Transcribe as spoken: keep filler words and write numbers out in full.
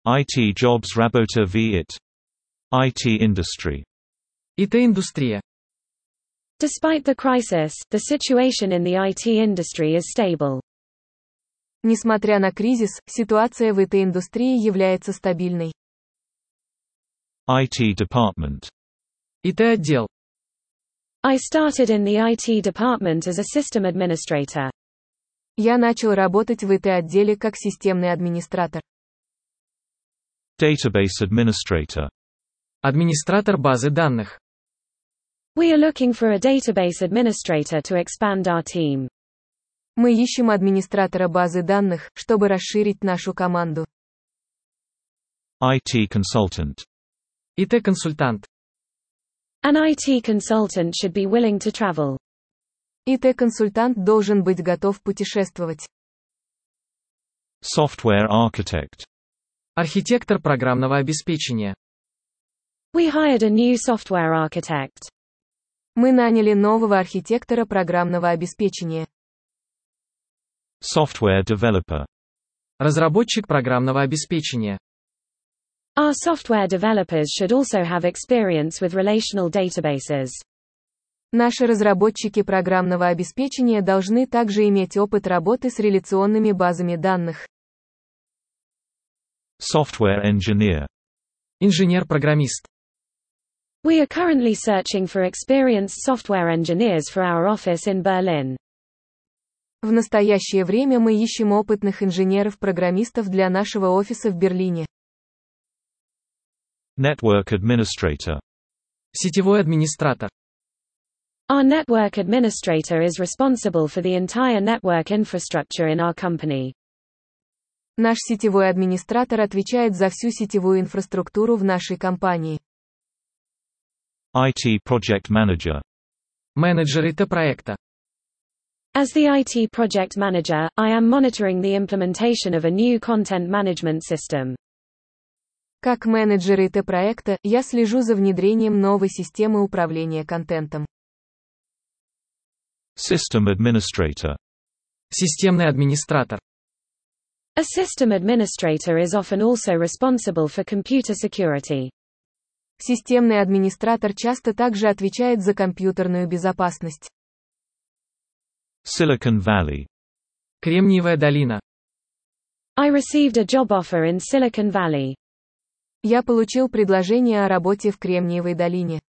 I T jobs работа в I T. I T industry. И Т-индустрия. Despite the crisis, the situation in the I T industry is stable. Несмотря на кризис, ситуация в I T-индустрии является стабильной. I T department. И Т-отдел. I started in the I T department as a system administrator. Я начал работать в I T-отделе как системный администратор. Database administrator. Администратор базы данных. We are looking for a database administrator to expand our team. Мы ищем администратора базы данных, чтобы расширить нашу команду. I T consultant. И Т-консультант. An I T consultant should be willing to travel. I T-консультант должен быть готов путешествовать. Software architect. Архитектор программного обеспечения. We hired a new software architect. Мы наняли нового архитектора программного обеспечения. Software developer. Разработчик программного обеспечения. Our software developers should also have experience with relational databases. Наши разработчики программного обеспечения должны также иметь опыт работы с реляционными базами данных. Software engineer. Инженер-программист. We are currently searching for experienced software engineers for our office in Berlin. В настоящее время мы ищем опытных инженеров-программистов для нашего офиса в Берлине. Network administrator. Сетевой администратор. Our network administrator is responsible for the entire network infrastructure in our company. Наш сетевой администратор отвечает за всю сетевую инфраструктуру в нашей компании. I T project manager. Менеджер И Т-проекта. As the I T project manager, I am monitoring the implementation of a new content management system. Как менеджер И Т-проекта, я слежу за внедрением новой системы управления контентом. System administrator. Системный администратор. A system administrator is often also responsible for computer security. Системный администратор часто также отвечает за компьютерную безопасность. Silicon Valley. Кремниевая долина. I received a job offer in Silicon Valley. Я получил предложение о работе в Кремниевой долине.